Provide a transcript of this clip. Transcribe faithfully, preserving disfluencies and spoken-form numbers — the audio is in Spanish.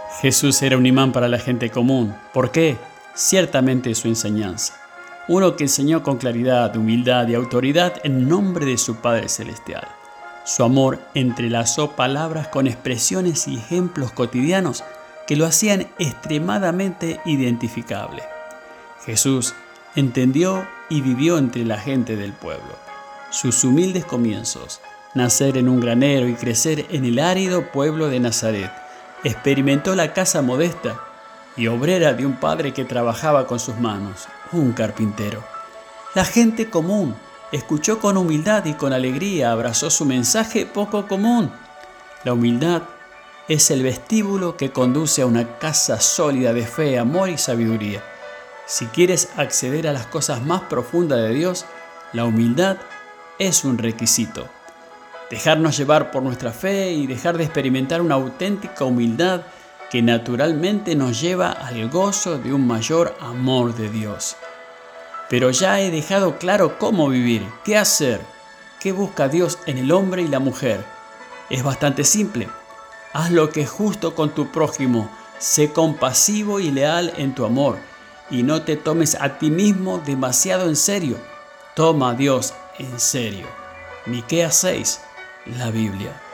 Jesús era un imán para la gente común. ¿Por qué? Ciertamente su enseñanza. Uno que enseñó con claridad, humildad y autoridad en nombre de su Padre Celestial. Su amor entrelazó palabras con expresiones y ejemplos cotidianos que lo hacían extremadamente identificable. Jesús entendió y vivió entre la gente del pueblo. Sus humildes comienzos, nacer en un granero y crecer en el árido pueblo de Nazaret, experimentó la casa modesta y obrera de un padre que trabajaba con sus manos, un carpintero. La gente común escuchó con humildad y con alegría, abrazó su mensaje poco común. La humildad es el vestíbulo que conduce a una casa sólida de fe, amor y sabiduría. Si quieres acceder a las cosas más profundas de Dios, la humildad es un requisito. Dejarnos llevar por nuestra fe y dejar de experimentar una auténtica humildad que naturalmente nos lleva al gozo de un mayor amor de Dios. Pero ya he dejado claro cómo vivir, qué hacer, qué busca Dios en el hombre y la mujer. Es bastante simple. Haz lo que es justo con tu prójimo, sé compasivo y leal en tu amor, y no te tomes a ti mismo demasiado en serio. Toma a Dios en serio. Miqueas seis, la Biblia.